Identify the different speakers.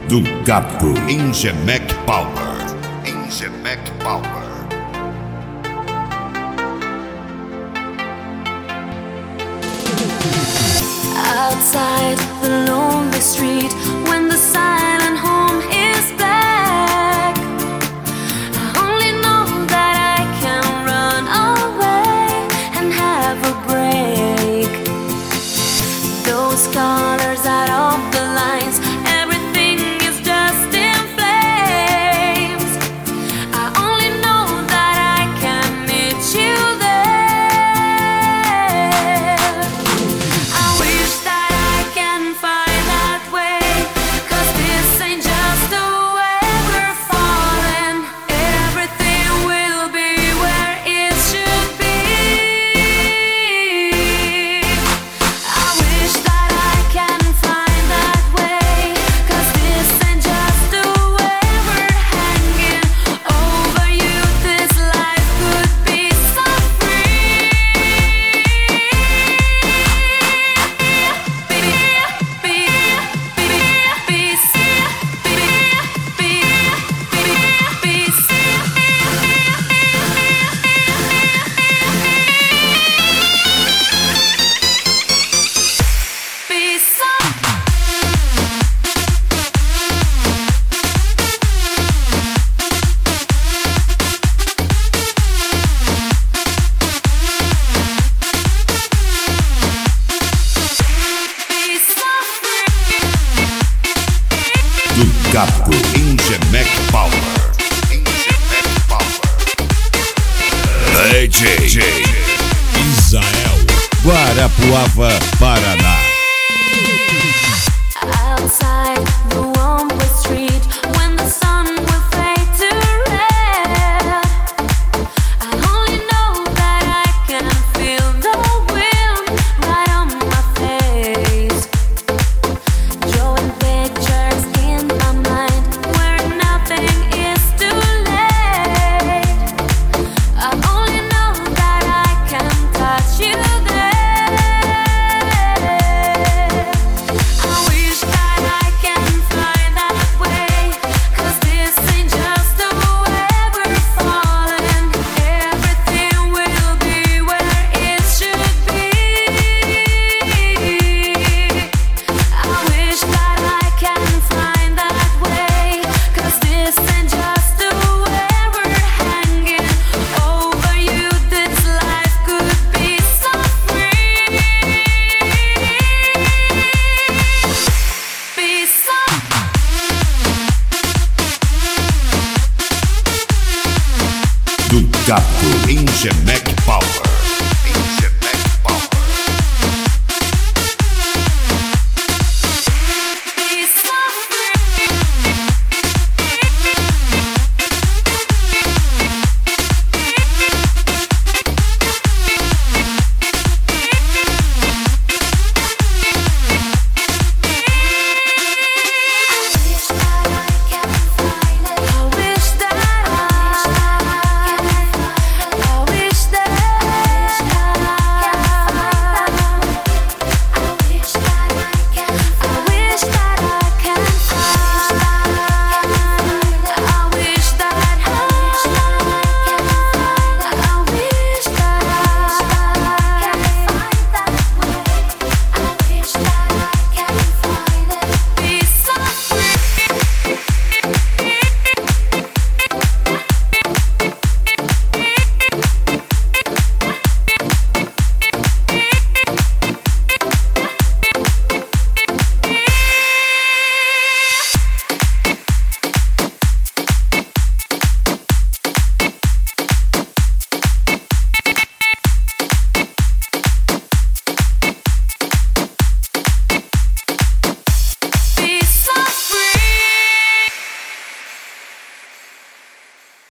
Speaker 1: do Capo em Gemec Power. Em Gemec Power.
Speaker 2: Outside the lonely street, when the silent home is black, I only know that I can run away and have a break. Those colors out of the lines, everything is just in flames. I only know that I can meet you there. I wish that I can find that way, 'cause this ain't just the way we're falling. Everything will be where it should be. I wish that I can find that way, 'cause this ain't just the way we're hanging over you. This life could be so free.
Speaker 1: Do Capo em Gemec Power. Em Gemec Power. DJ Israel, Guarapuava, Paraná.